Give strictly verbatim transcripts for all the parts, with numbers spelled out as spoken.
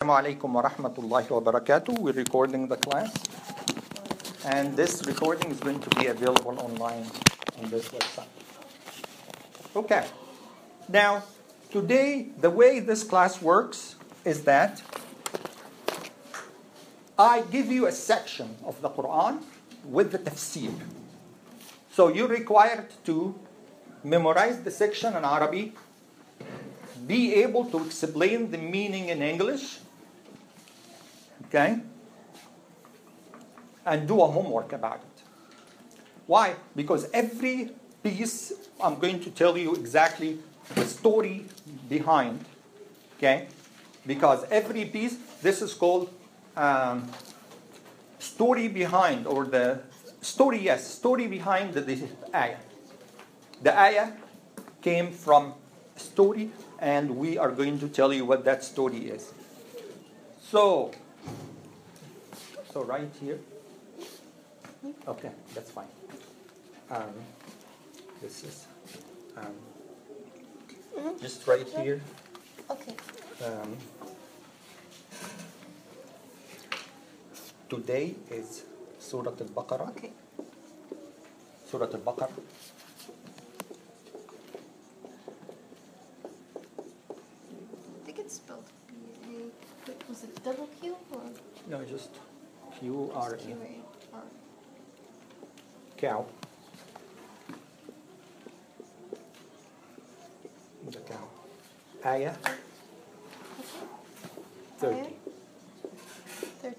Assalamu alaikum wa rahmatullahi wa barakatuh. We're recording the class. And this recording is going to be available online on this website. Okay. Now, today, the way this class works is that I give you a section of the Quran with the tafsir. So you're required to memorize the section in Arabic, be able to explain the meaning in English, okay, and do a homework about it. Why? Because every piece, I'm going to tell you exactly the story behind, okay? Because every piece, this is called um, story behind, or the story, yes, story behind the, the ayah. The ayah came from a story, and we are going to tell you what that story is. So, so right here. Okay, that's fine. Um, this is um, mm-hmm. just right here. Okay. Um, today is Surah Al-Baqarah. Okay. Surah Al-Baqarah. I think it's spelled B A. Was it double Q or? No, just Q R Q A. A R. Cow. The cow. Ayah. Thirty. Thirty.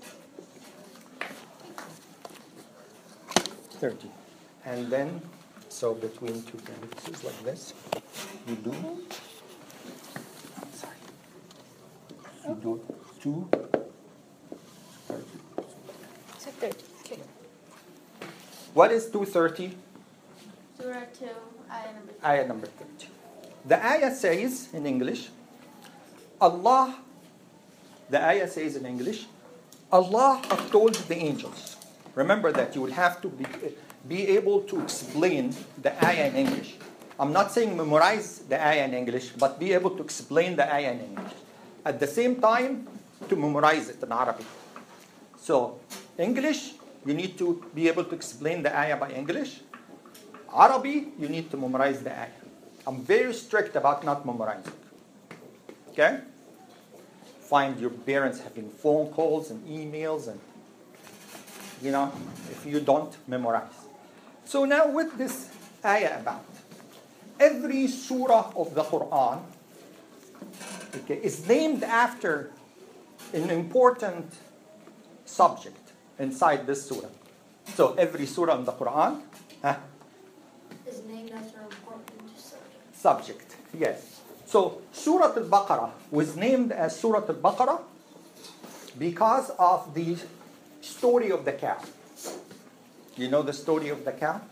Thirty. And then, so between two parentheses like this, you do. Sorry. You do two. thirty. So thirty. Okay. What is two thirty? Surah two, ayah number two. Ayah number thirty. The ayah says in English, Allah, the ayah says in English, Allah have told the angels. Remember that you will have to be, be able to explain the ayah in English. I'm not saying memorize the ayah in English, but be able to explain the ayah in English. At the same time, to memorize it in Arabic. So, English, you need to be able to explain the ayah by English. Arabic, you need to memorize the ayah. I'm very strict about not memorizing. Okay? Find your parents having phone calls and emails, and, you know, if you don't memorize. So now with this ayah about, every surah of the Quran, okay, is named after an important subject inside this surah. So every surah in the Quran huh, Is named after an important subject. subject. Yes. So Surah Al-Baqarah was named as Surah Al-Baqarah because of the story of the cow. You know the story of the cow?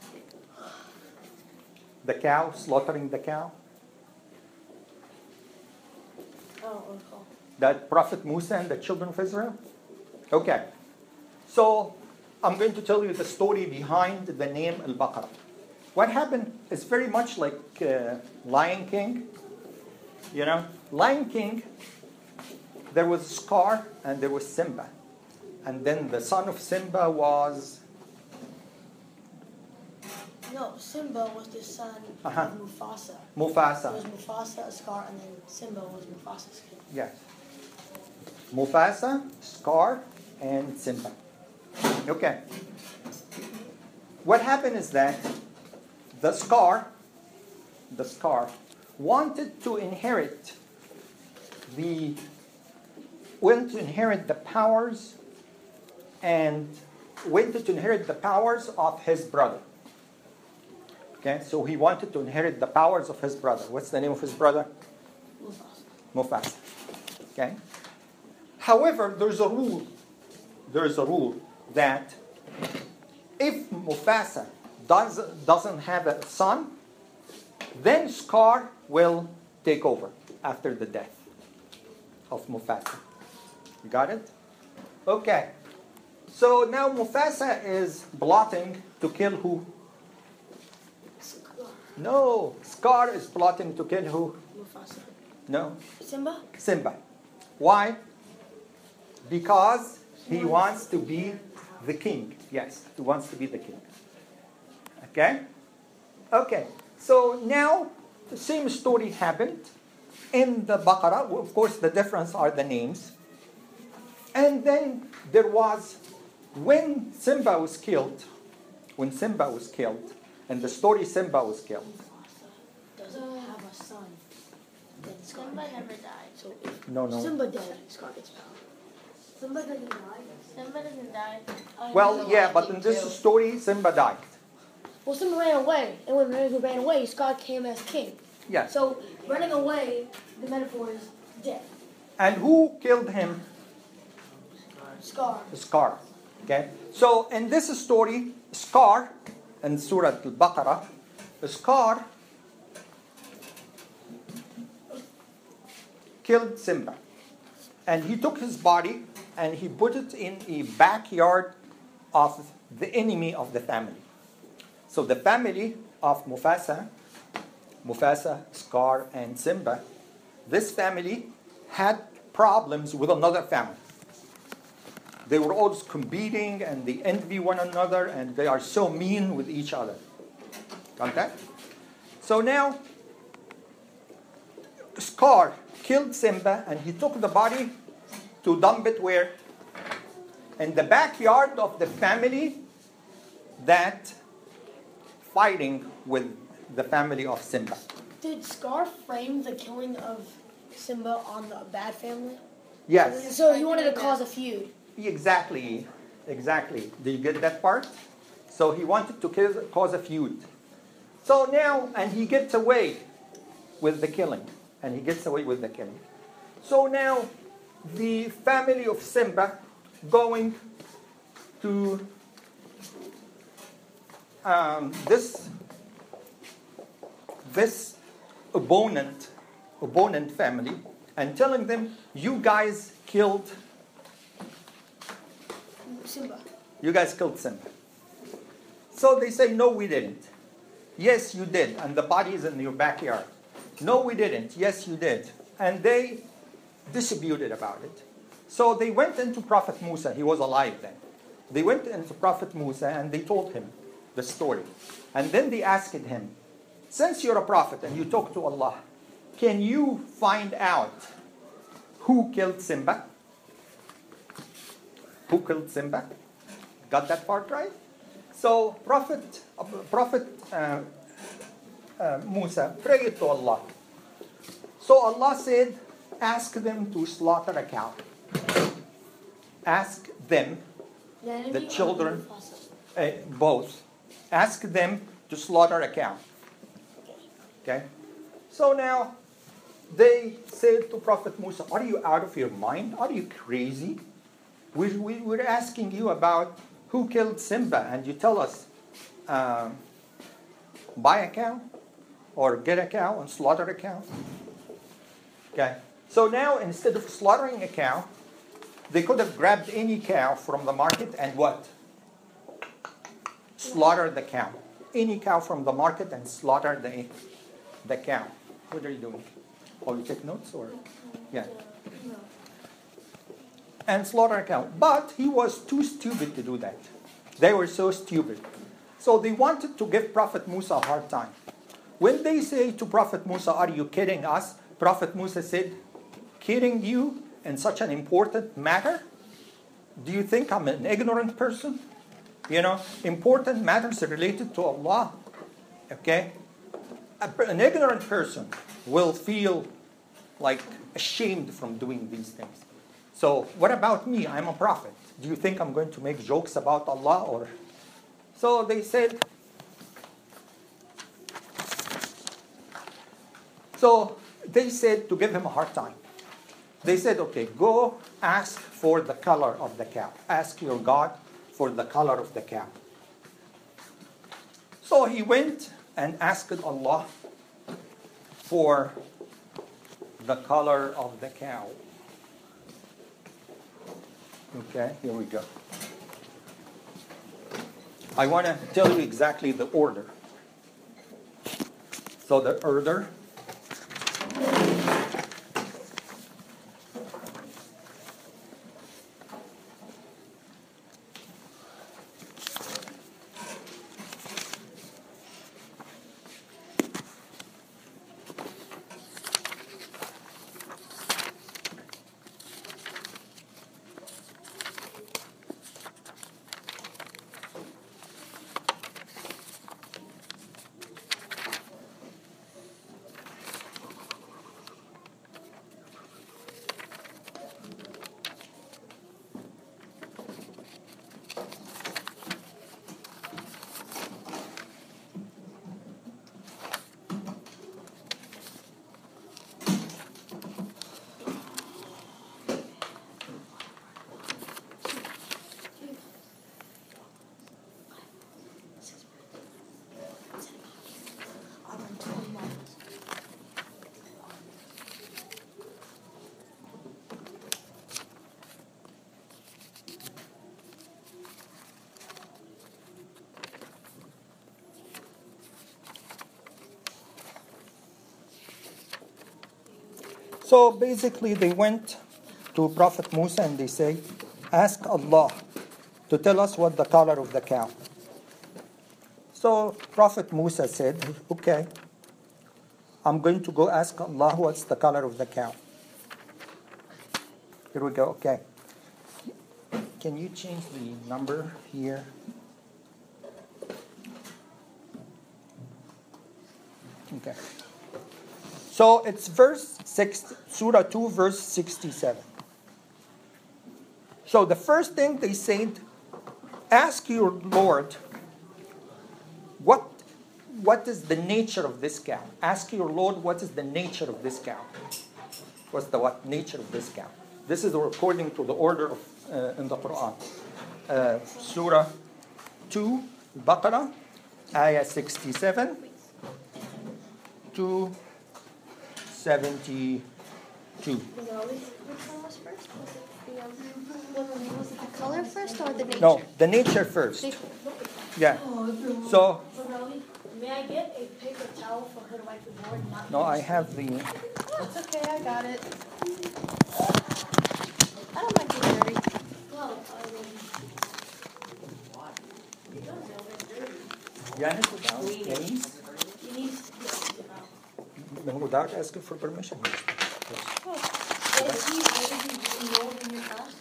The cow, slaughtering the cow? Oh, okay. That Prophet Musa and the children of Israel? Okay. So I'm going to tell you the story behind the name Al-Baqarah. What happened is very much like uh, Lion King. You know, Lion King, there was Scar and there was Simba. And then the son of Simba was... No, Simba was the son Uh-huh. of Mufasa. Mufasa. It was Mufasa, Scar, and then Simba was Mufasa's kid. Yes. Mufasa, Scar, and Simba. Okay. What happened is that the Scar, the Scar, wanted to inherit the, wanted to inherit the powers and wanted to inherit the powers of his brother. Okay, so he wanted to inherit the powers of his brother. What's the name of his brother? Mufasa. Mufasa. Okay. However, there's a rule. There's a rule that if Mufasa does, doesn't have a son, then Scar will take over after the death of Mufasa. You got it? Okay. So now Mufasa is plotting to kill who? Scar. No. Scar is plotting to kill who? Mufasa. No. Simba? Simba. Why? Because he wants to be the king. Yes, he wants to be the king. Okay? Okay. So now the same story happened in the Baqarah. Of course, the difference are the names. And then there was, when Simba was killed, when Simba was killed, and the story Simba was killed. Mufasa doesn't have a son. Then Scar Simba died. never died. So if No, no. Simba dead, Scar gets power. Simba doesn't die. Simba doesn't die. Oh, Well, he's yeah, alive but in this too. story, Simba died. Well, Simba ran away, and when Rengoku ran away, Scar came as king. Yes. So running away, the metaphor is death. And who killed him? Scar. Scar. Okay. So in this story, Scar, in Surah Al-Baqarah, Scar killed Simba. And he took his body and he put it in a backyard of the enemy of the family. So the family of Mufasa, Mufasa, Scar, and Simba, this family had problems with another family. They were always competing and they envy one another and they are so mean with each other. Got that? So now, Scar killed Simba and he took the body to dump it where? In the backyard of the family that fighting with the family of Simba. Did Scar frame the killing of Simba on the bad family? Yes, So he wanted to cause a feud. exactly, exactly. Do you get that part? So he wanted to kill, cause a feud. So now, and he gets away with the killing. And he gets away with the killing. So now, the family of Simba going to um, this this opponent opponent family and telling them, you guys killed Simba. you guys killed Simba. So they say, no, we didn't. Yes, you did, and the body is in your backyard. No, we didn't. Yes, you did. And they disputed about it. So they went into Prophet Musa. He was alive then. They went into Prophet Musa and they told him the story. And then they asked him, since you're a prophet and you talk to Allah, can you find out who killed Simba? Who killed Simba? Got that part right? So Prophet, uh, Prophet uh, uh, Musa prayed to Allah. So Allah said, ask them to slaughter a cow. Ask them, The, enemy the or children, Mufasa? uh, both. Ask them to slaughter a cow. Okay? So now, they said to Prophet Musa, are you out of your mind? Are you crazy? We, we, we're asking you about who killed Simba, and you tell us, um, buy a cow, or get a cow and slaughter a cow. Okay? So now, instead of slaughtering a cow, they could have grabbed any cow from the market and what? Slaughter the cow. Any cow from the market and slaughter the, the cow. What are you doing? Oh, you take notes or? Yeah. And slaughter a cow. But he was too stupid to do that. They were so stupid. So they wanted to give Prophet Musa a hard time. When they say to Prophet Musa, are you kidding us? Prophet Musa said, kidding you in such an important matter? Do you think I'm an ignorant person? You know, important matters related to Allah. Okay? An ignorant person will feel like ashamed from doing these things. So what about me? I'm a prophet. Do you think I'm going to make jokes about Allah? Or so they said. So they said to give him a hard time. They said, okay, go ask for the color of the cow. Ask your God for the color of the cow. So he went and asked Allah for the color of the cow. Okay, here we go. I want to tell you exactly the order. So the order. So basically they went to Prophet Musa and they say, ask Allah to tell us what the color of the cow. So Prophet Musa said, okay, I'm going to go ask Allah what's the color of the cow. Here we go, okay. Can you change the number here? Okay. So it's verse six, Surah two, verse sixty-seven. So the first thing they said, ask your Lord, what, what is the nature of this cow? Ask your Lord, what is the nature of this cow? What's the what nature of this cow? This is according to the order of uh, in the Quran. Uh, Surah two, Baqarah, Ayah sixty-seven to seventy-two. Which one was first? Was it the, um, was it the color first or the nature? No, the nature first. Nature. Yeah. So, May I get a paper towel for her to wipe the board? Not no, I have the. It's okay, I got it. I don't mind being dirty. Well, I mean, it does get dirty. Yanis without Yanis? You need to get it out. Without asking for permission. Is he already enrolled in your class?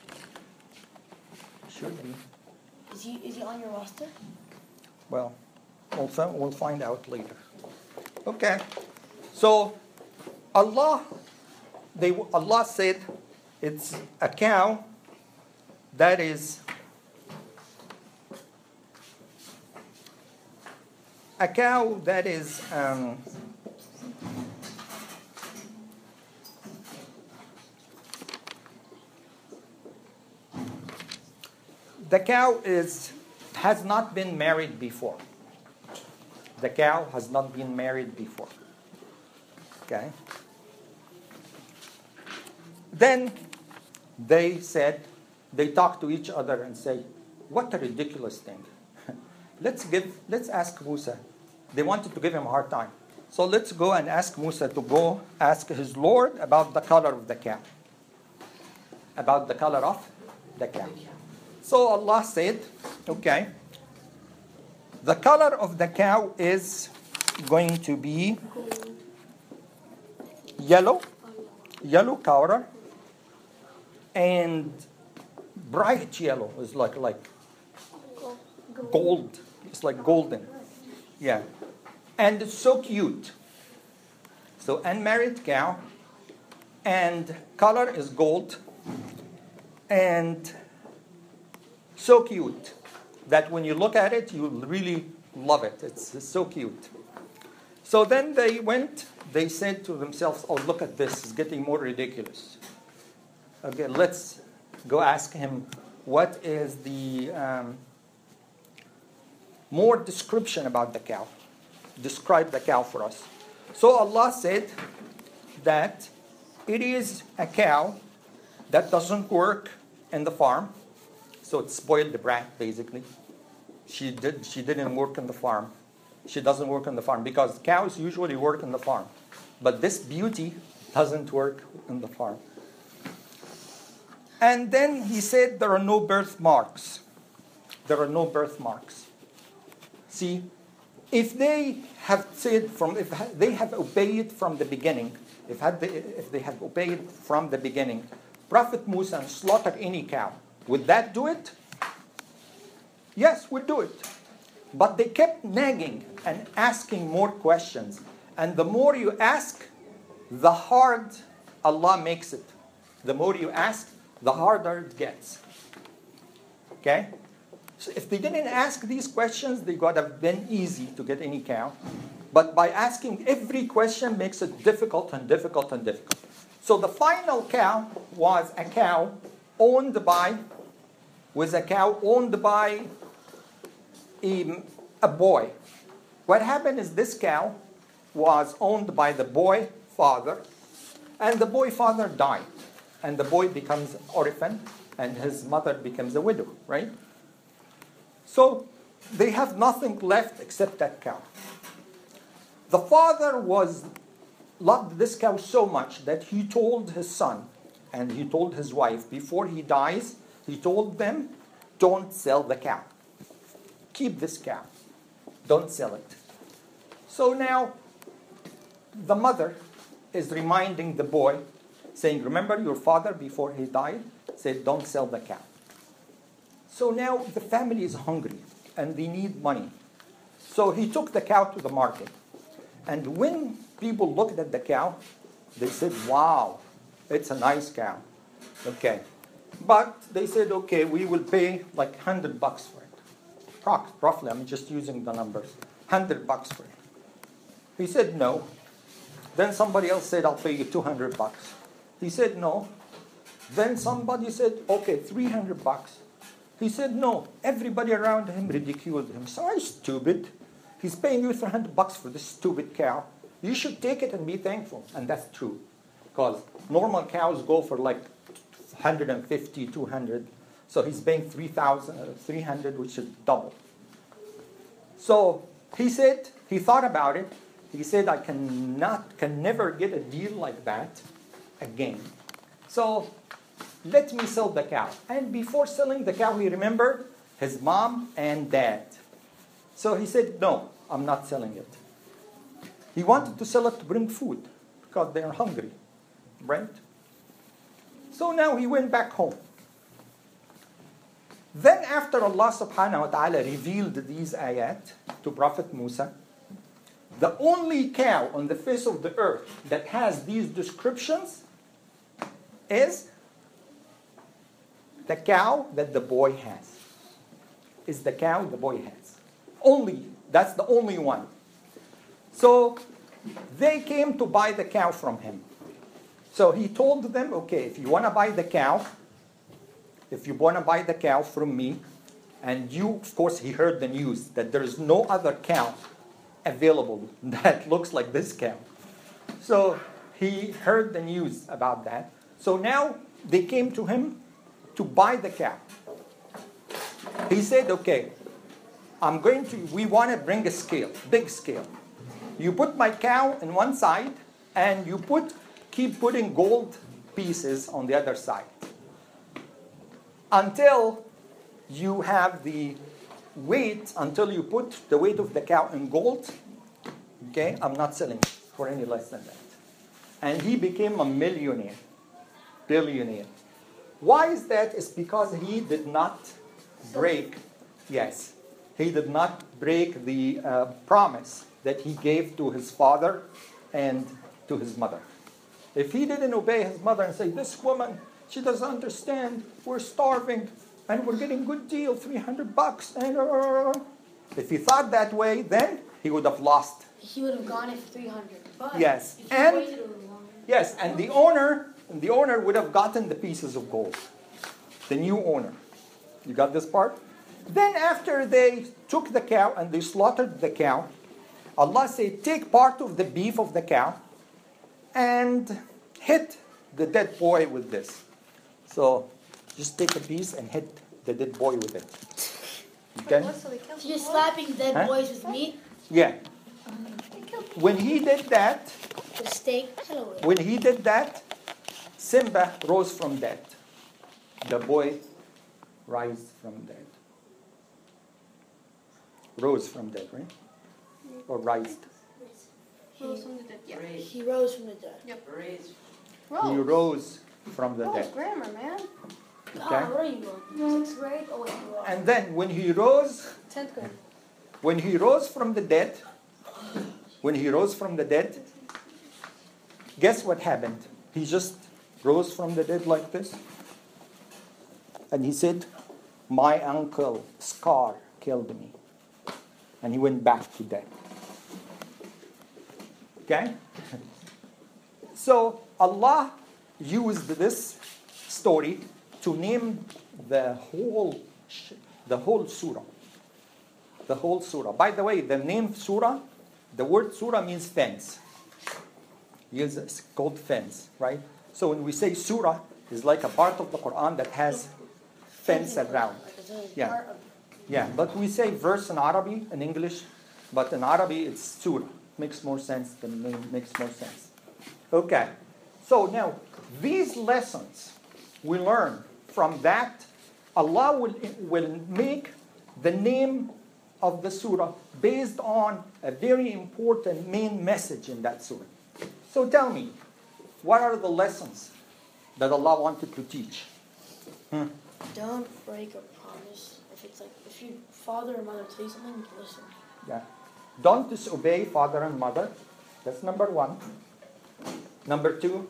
Should be. Is he is he on your roster? Well, we'll, fi- we'll find out later. Okay. So, Allah, they Allah said it's a cow that is a cow that is um, the cow is has not been married before. The cow has not been married before. Okay. Then they said, they talked to each other and say, what a ridiculous thing. let's give, let's ask Musa. They wanted to give him a hard time. So let's go and ask Musa to go ask his Lord about the color of the cow. About the color of the cow. So Allah said, okay, the color of the cow is going to be yellow, yellow color, and bright yellow is like like gold. It's like golden. Yeah. And it's so cute. So unmarried cow, and color is gold, and so cute that when you look at it, you really love it. It's, it's so cute. So then they went, they said to themselves, oh, look at this, it's getting more ridiculous. Okay, let's go ask him what is the um, more description about the cow. Describe the cow for us. So Allah said that it is a cow that doesn't work in the farm. So it spoiled the brat, basically. She did. She didn't work in the farm. She doesn't work on the farm because cows usually work in the farm. But this beauty doesn't work in the farm. And then he said there are no birthmarks. There are no birthmarks. See, if they have said from, if they have obeyed from the beginning, if, had they, if they have obeyed from the beginning, Prophet Musa slaughtered any cow, would that do it? Yes, would do it. But they kept nagging and asking more questions. And the more you ask, the hard Allah makes it. The more you ask, the harder it gets. Okay? So if they didn't ask these questions, they would have been easy to get any cow. But by asking every question makes it difficult and difficult and difficult. So the final cow was a cow owned by, was a cow owned by a, a boy. What happened is this cow was owned by the boy father, and the boy father died. And the boy becomes orphan, and his mother becomes a widow, right? So they have nothing left except that cow. The father was loved this cow so much that he told his son and he told his wife before he dies, he told them, don't sell the cow. Keep this cow. Don't sell it. So now the mother is reminding the boy, saying, remember your father before he died said, don't sell the cow. So now the family is hungry and they need money. So he took the cow to the market. And when people looked at the cow, they said, wow, it's a nice cow. Okay. But they said, okay, we will pay like one hundred bucks for it. Prox- Roughly, I'm just using the numbers. one hundred bucks for it. He said, no. Then somebody else said, I'll pay you two hundred bucks. He said, no. Then somebody said, okay, three hundred bucks. He said, no. Everybody around him ridiculed him. So he's stupid. He's paying you three hundred bucks for this stupid cow. You should take it and be thankful. And that's true. Because normal cows go for like one hundred fifty, two hundred. So he's paying three thousand, three hundred, which is double. So he said, he thought about it. He said, I cannot, can never get a deal like that again. So let me sell the cow. And before selling the cow, he remembered his mom and dad. So he said, no, I'm not selling it. He wanted to sell it to bring food because they are hungry, right? So now he went back home. Then after Allah subhanahu wa ta'ala revealed these ayat to Prophet Musa, the only cow on the face of the earth that has these descriptions is the cow that the boy has. Is the cow the boy has. Only, that's the only one. So they came to buy the cow from him. So he told them, okay, if you want to buy the cow, if you want to buy the cow from me, and you, of course, he heard the news that there is no other cow available that looks like this cow. So he heard the news about that. So now they came to him to buy the cow. He said, okay, I'm going to, we want to bring a scale, big scale. You put my cow on one side, and you put, keep putting gold pieces on the other side. Until you have the weight, until you put the weight of the cow in gold, okay, I'm not selling it for any less than that. And he became a millionaire, billionaire. Why is that? It's because he did not break, yes, he did not break the uh, promise that he gave to his father and to his mother. If he didn't obey his mother and say, this woman, she doesn't understand, we're starving, and we're getting good deal, three hundred bucks. And uh, if he thought that way, then he would have lost. He would have gone it for three hundred. But yes, if he and waited a little longer, yes, and the owner, the owner would have gotten the pieces of gold. The new owner. You got this part? Then after they took the cow and they slaughtered the cow, Allah said, take part of the beef of the cow and hit the dead boy with this. So just take a piece and hit the dead boy with it. Okay? What, so they killed so you're the boy? slapping dead Huh? boys with meat? Yeah. They killed people. When he did that, The steak? Hello. when he did that, Simba rose from dead. The boy rise from dead. Rose from dead, right? Or rised. Rose from the dead. Yeah. He rose from the dead. Yep. He rose from the Oh, dead. grammar, man. God, Okay. what are you on? Sixth grade? Oh, wait, you are. And then when he rose, Tenth grade. when he rose from the dead, when he rose from the dead, guess what happened? He just rose from the dead like this. And he said, my uncle Scar killed me. And he went back to death. Okay? So Allah used this story to name the whole the whole surah. The whole surah. By the way, the name surah, the word surah means fence. Yes, it's called fence, right? So when we say surah, it's like a part of the Quran that has fence around. Yeah. Yeah, but we say verse in Arabic, in English, but in Arabic it's surah. Makes more sense, the name makes more sense. Okay. So now, these lessons we learn from that, Allah will, will make the name of the surah based on a very important main message in that surah. So tell me, what are the lessons that Allah wanted to teach? Hmm. Don't break a promise. If it's like if your father or mother tell you something, listen. Yeah. Don't disobey father and mother. That's number one. Number two.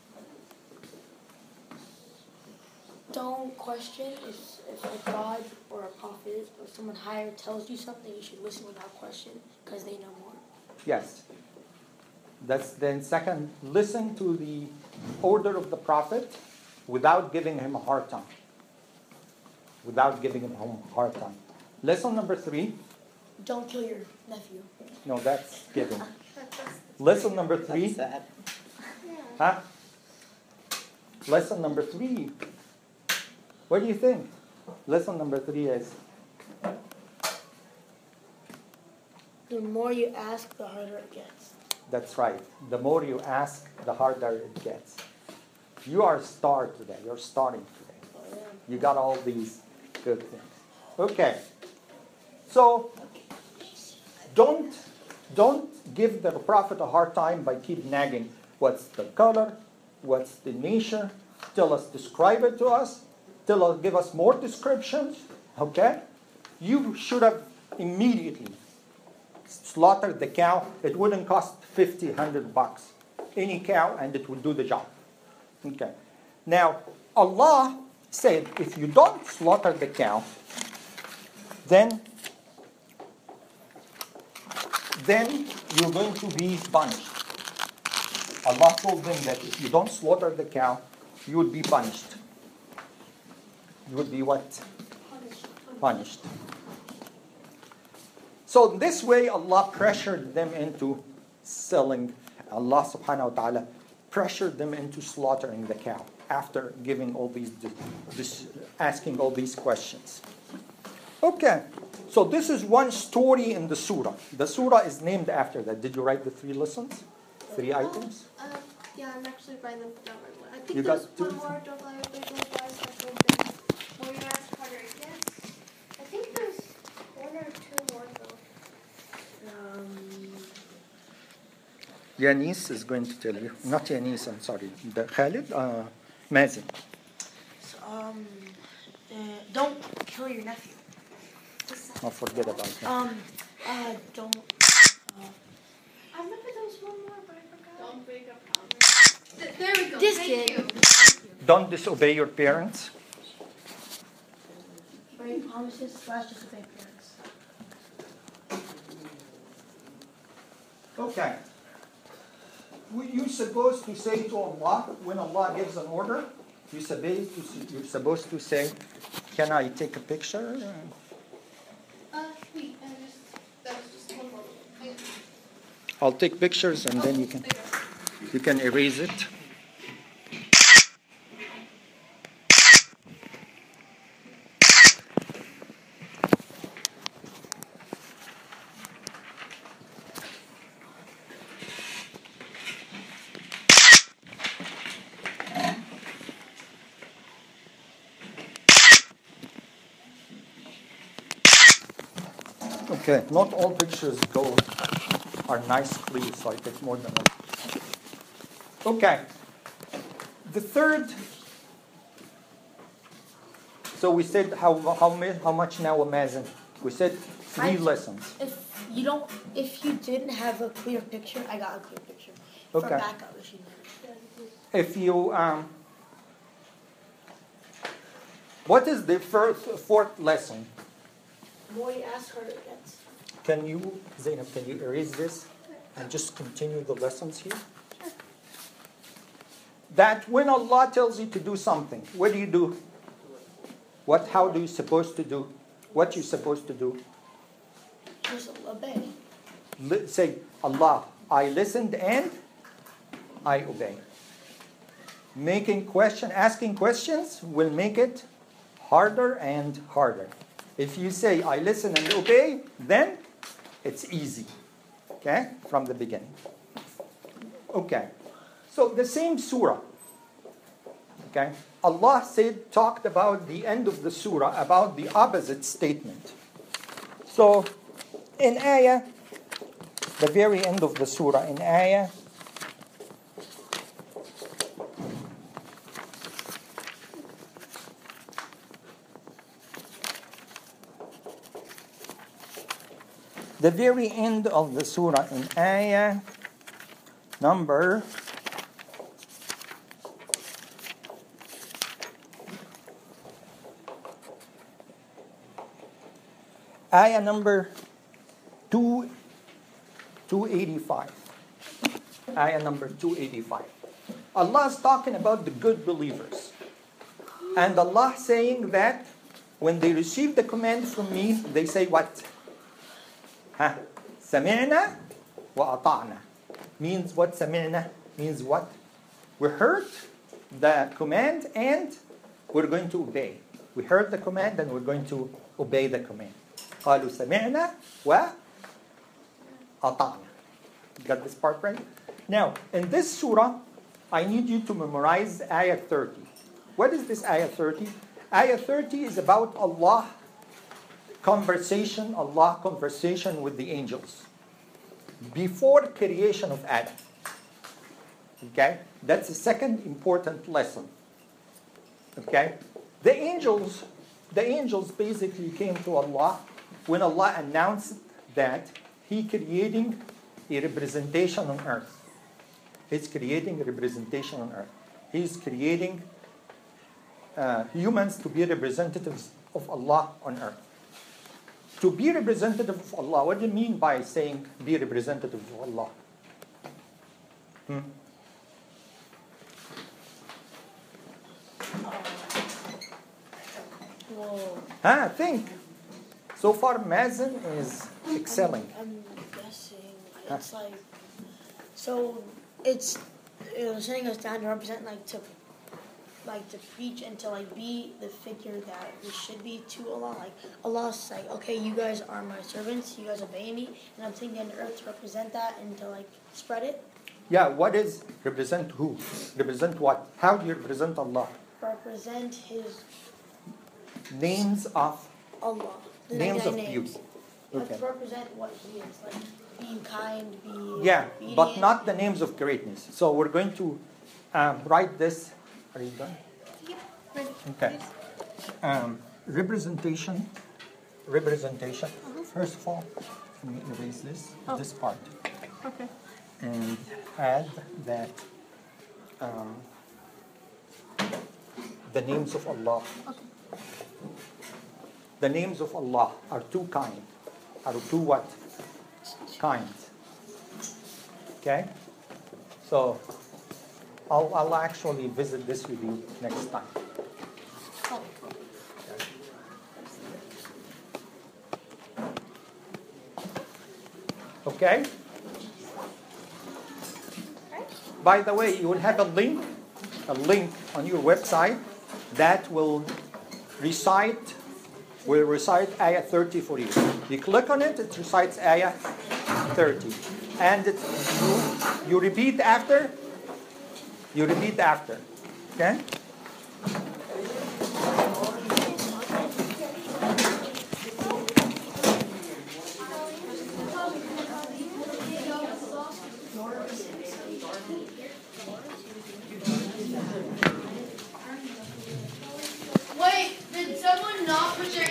Don't question if if a God or a prophet or someone higher tells you something, you should listen without question because they know more. Yes. That's then second, listen to the order of the prophet without giving him a hard time. Without giving him a hard time. Lesson number three. Don't kill your nephew. No, that's giving. That- that's- Lesson number three. That's sad. yeah. Huh? Lesson number three. What do you think? Lesson number three is The more you ask, the harder it gets. that's right. The more you ask, the harder it gets. You are a star today. You're starting today. Oh, yeah. You got all these good things. Okay. So don't don't give the prophet a hard time by keep nagging. What's the color? What's the nature? Tell us, describe it to us. Tell us, give us more descriptions. Okay? You should have immediately slaughtered the cow. It wouldn't cost fifty, hundred bucks. Any cow, and it would do the job. Okay. Now, Allah said, if you don't slaughter the cow, then, then you're going to be punished. Allah told them that if you don't slaughter the cow, you would be punished. You would be what? Punished. So this way Allah pressured them into selling. Allah subhanahu wa ta'ala pressured them into slaughtering the cow after giving all these, this, asking all these questions. Okay, so this is one story in the surah. The surah is named after that. Did you write the three lessons? Three items? Uh, yeah, I'm actually writing them down right away. I think You there's got two? one more. Don't lie, big old guys, that's one thing. More you ask, harder it gets. I think there's one or two more though. Um, Yanis is going to tell you. Not Yanis, I'm sorry. The Khalid? Uh, Mazin. so, um, uh, don't kill your nephew. I'll forget about that. Um, uh, don't. Uh, I remember there was one more, but I forgot. Don't break a promise. Th- there we go. This Thank kid. you. Don't disobey your parents. break promises slash disobey parents. Okay. You're supposed to say to Allah, when Allah gives an order, you're supposed to, you're supposed to say, can I take a picture? Uh, wait, I just, that was just one more. I- I'll take pictures and then you can, you can erase it. Okay, not all pictures go are nice clear, so I take more than one. Okay. The third. So we said how how ma- how much now, Amazon? We said three I- lessons. If you don't, if you didn't have a clear picture, I got a clear picture. For Okay. backup, if you need. If you um. What is the first fourth lesson? The more you ask, harder it gets. Can you, Zainab, can you erase this and just continue the lessons here? That when Allah tells you to do something, what do you do? What, how do you supposed to do? What you supposed to do? Just obey. Li- say, Allah, I listened and I obey. Making question, asking questions will make it harder and harder. If you say, I listen and obey, then it's easy. Okay? From the beginning. Okay. So the same surah, okay? Allah said, talked about the end of the surah, about the opposite statement. So in ayah, the very end of the surah, in ayah the very end of the surah, in ayah number ayah number two, 285. Ayah number two eighty-five. Allah is talking about the good believers. And Allah saying that when they receive the command from me, they say what? Ha? Sami'na wa ata'na. Means what? Sami'na means what? We heard the command and we're going to obey. We heard the command and we're going to obey the command. قالوا سمعنا وأطعنا. Got this part right? Now, in this surah, I need you to memorize ayah thirty. What is this ayah thirty? Ayah thirty is about Allah conversation, Allah conversation with the angels before creation of Adam. Okay? That's the second important lesson. Okay? The angels, the angels basically came to Allah when Allah announced that He creating a representation on earth. He's creating a representation on earth. He's creating uh, humans to be representatives of Allah on earth. To be representative of Allah, what do you mean by saying be representative of Allah? Hmm? Whoa. Ah, think. So far, Mazen is excelling. I'm, I'm guessing it's like, so it's it was sending us down to represent, like to like to preach and to like be the figure that we should be to Allah. Like Allah's like, okay, you guys are my servants, you guys obey me, and I'm thinking on earth to represent that and to like spread it. Yeah, what is represent who? Represent what? How do you represent Allah? Represent His Names of Allah. The names of ninety-nine beauty. But Okay. to represent what He is, like being kind, being Yeah, but obedient. not the names of greatness. So we're going to um, write this. Are you done? Yep. Ready. Okay. Um, representation. Representation. First of all, let me erase this. Oh. This part. Okay. And add that um, the names of Allah. Okay. The names of Allah are two kind. Are two what? Kinds. Okay? So, I'll, I'll actually visit this with you next time. Oh. Okay? By the way, you will have a link, a link on your website that will recite, will recite ayah thirty for you. You click on it, it recites ayah thirty. And it, you, you repeat after, you repeat after. Okay? Wait, did someone not put their